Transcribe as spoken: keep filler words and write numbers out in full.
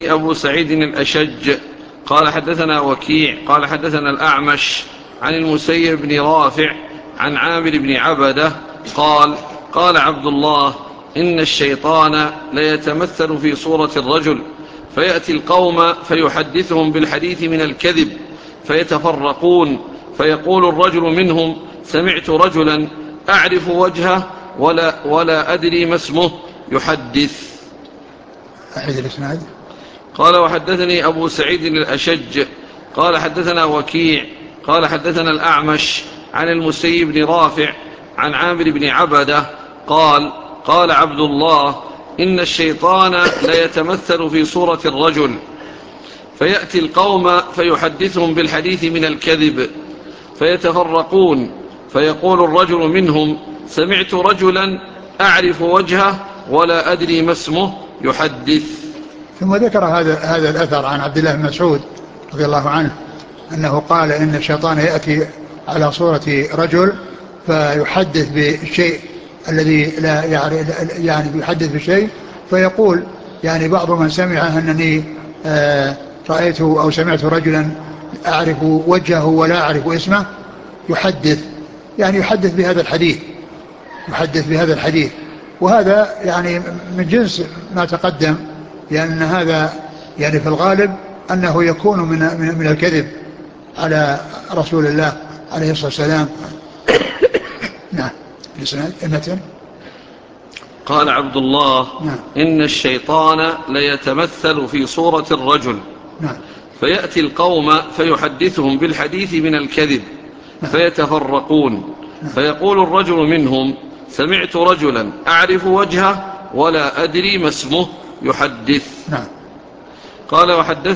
أبو سعيد الأشج قال حدثنا وكيع قال حدثنا الأعمش عن المسيب بن رافع عن عامر بن عبدة قال قال عبد الله إن الشيطان ليتمثل في صورة الرجل فيأتي القوم فيحدثهم بالحديث من الكذب فيتفرقون فيقول الرجل منهم سمعت رجلا أعرف وجهه ولا, ولا أدري ما اسمه يحدث. أعيد الإسناد. قال وحدثني أبو سعيد الأشج قال حدثنا وكيع قال حدثنا الأعمش عن المسيب بن رافع عن عامر بن عبدة قال قال عبد الله إن الشيطان ليتمثل في صورة الرجل فيأتي القوم فيحدثهم بالحديث من الكذب فيتفرقون فيقول الرجل منهم سمعت رجلا أعرف وجهه ولا أدري ما اسمه يحدث. ثم ذكر هذا هذا الأثر عن عبد الله بن مسعود رضي الله عنه أنه قال إن الشيطان يأتي على صورة رجل فيحدث بالشيء الذي لا يعني يحدث بالشيء فيقول يعني بعض من سمعه أنني آه رأيت أو سمعت رجلا أعرف وجهه ولا أعرف اسمه يحدث يعني يحدث بهذا الحديث يحدث بهذا الحديث وهذا يعني من جنس ما تقدم لأن هذا يعني في الغالب أنه يكون من, من, من الكذب على رسول الله عليه الصلاة والسلام. نعم. المتن قال عبد الله نعم. إن الشيطان ليتمثل في صورة الرجل نعم. فيأتي القوم فيحدثهم بالحديث من الكذب نعم. فيتفرقون نعم. فيقول الرجل منهم سمعت رجلا أعرف وجهه ولا أدري ما اسمه يحدث. نعم. قال وحدث